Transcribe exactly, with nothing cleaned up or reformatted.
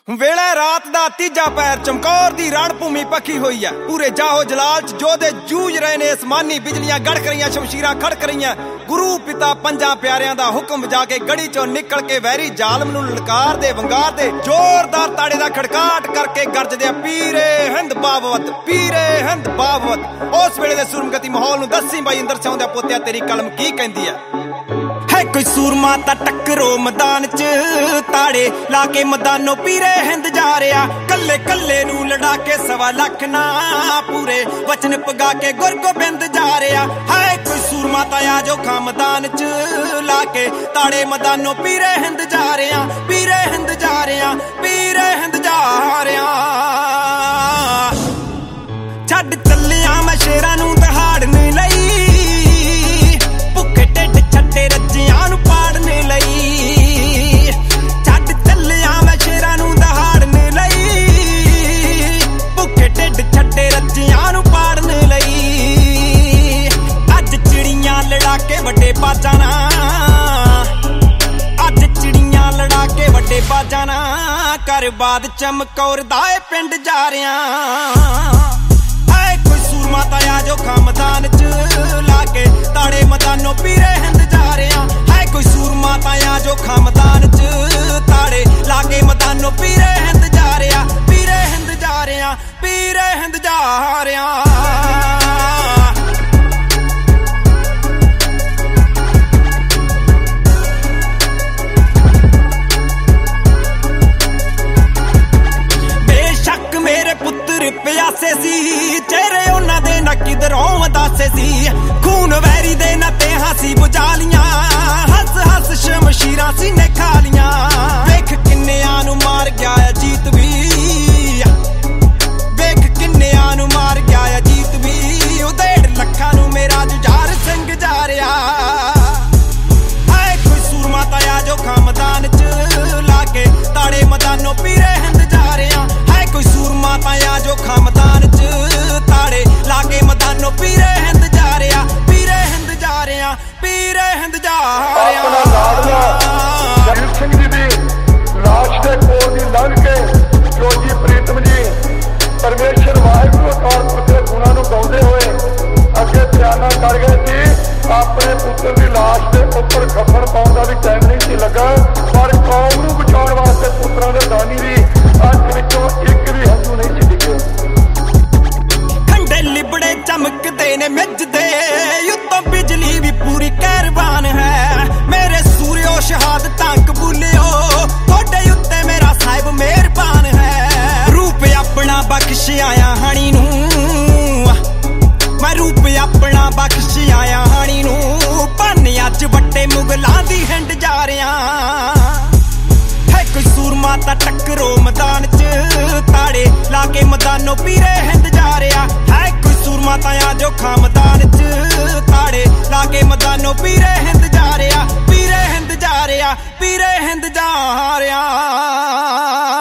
ਵੇਲੇ ਰਾਤ ਦਾ ਤੀਜਾ ਪੈਰ ਚਮਕੌਰ ਦੀ ਰਣ ਭੂਮੀ ਪੱਕੀ ਹੋਈ ਹੈ। ਪੂਰੇ ਜਾਹੋ ਜਲਾਲ ਚ ਜੋਧੇ ਜੂਝ ਰਹੇ ਨੇ। ਅਸਮਾਨੀ ਬਿਜਲੀਆਂ ਗੜਕ ਰਹੀਆਂ, ਸ਼ਮਸ਼ੀਰਾਂ ਖੜਕ ਰਹੀਆਂ। ਗੁਰੂ ਪਿਤਾ ਪੰਜਾਂ ਪਿਆਰਿਆਂ ਦਾ ਹੁਕਮ ਵਜਾ ਕੇ ਗੜੀ ਚੋਂ ਨਿਕਲ ਕੇ ਵੈਰੀ ਜ਼ਾਲਮ ਨੂੰ ਲਲਕਾਰ ਦੇ ਵੰਗਾਰ ਦੇ ਜ਼ੋਰਦਾਰ ਤਾੜੇ ਦਾ ਖੜਕਾਟ ਕਰਕੇ ਗਰਜਦੇ ਪੀਰੇ ਹਿੰਦ ਬਾਬਵਤ, ਪੀਰੇ ਹਿੰਦ ਬਾਬਵਤ। ਉਸ ਵੇਲੇ ਦੇ ਸੁਰਮਗਤੀ ਮਾਹੌਲ ਨੂੰ ਦੱਸੀ ਬਾਈ ਇੰਦਰ ਸਿੰਘ ਦਾ ਪੁੱਤਿਆ ਤੇਰੀ ਕਲਮ ਕੀ ਕਹਿੰਦੀ ਹੈ। है कोई सूरमा ता टक्करो मैदान च ताड़े लाके मैदानो पीरे हिंद जा रहा। कल्ले कल्ले नू लड़ा के सवा लख ना पूरे वचन पगा के गुर गोबिंद जा रहा। है कोई सूरमा ता आ जो खा मैदान च लाके ताड़े मैदानो पीरे हिंद जा रहा, पीरे हिंद जा रहा, पीरे हिंद जा रहा। छड्ड चलिया मैं शेरां नू दहाड़ने लई, भुखे ढिड छड्डे रज्जियां नू पाड़ने लई। छड्ड चलिया मैं शेरां नू दहाड़ने लई, भुखे ढिड छड्डे रज्जियां नू पाड़ने लई। अज चिड़ियां लड़ा के वड्डे बाजां ना, अज चिड़ियां लड़ा के वड्डे बाजां ना कर बाद चमकौर दा पिंड जा रहा। माता आ जो खा मैदान च लाके ताड़े मैदानो पीरे हिंद जा रहा। है कोई सूर माता आ जो खा मैदान च ताड़े लाके मैदानो पीरे हिंद जा रहा, पीरे हिंद जा रहा, पीरे हिंद जा रहा। बेशक मेरे पुत्र प्यासे सी, चेहरे उन्हां दे ना किधरों उदासे सी। खून वैरी दे ना ते हासी बुझालियां, हस हस शमशीरां सीने खालियां। वेख किन्नेयां नू मार गया अजीत भी, वेख किन्नेयां नू मार गया अजीत भी। उधेड़ लखां नू मेरा जुझार सिंह जा रहा। है कोई सूर माता आ जो खा मैदान च लाके ताड़े मैदानो पीरे हिंद जा रहा। है कोई सूर माता आ जो खा मैदान च ताड़े लाके मैदानो पीरे हिंद जा रहा, पीरे हिंद जा रहा, पीरे हिंद जा रहा। जगत सिंह जी दी लाश दे कोल दी लंघ के जोजी प्रीतम जी परमेश्वर वाहिगुरू अकाल पुरख दे गुणां नूं गाउंदे होए अगे बयाना कर गए सी। अपने पुत्र दी लाश दे उपर खफन पाउण दा भी टाइम नहीं सी लगा, पर कौम नूं बचाउण वास्ते पुत्रां दे दानी दी अख विचों एक भी हंझू नहीं सी डिगे। लिबड़े चमकते ने मिजदे युद्धों बिजली भी पूरी कैरवान है। मेरे सूर्यो शहादतां कबूलियो थोड़े उत्ते मेरा साहिब मेहरबान है। रूप अपना बख्श आया हानी नू, मैं रूप अपना बख्श आया हानी नू। भाने अज वड्डे मुगलां दी हिंड जा रहा। है कोई सूरमा ता टक्करो मैदान च ताड़े लाके मैदानो पीरे हिंद जा रहा। है कोई सूरमा ता आ जो खा मैदान च ताड़े लाके मैदानो पीरे हिंद जा रहा, पीरे हिंद जा रहा, पीरे हिंद जा रहा।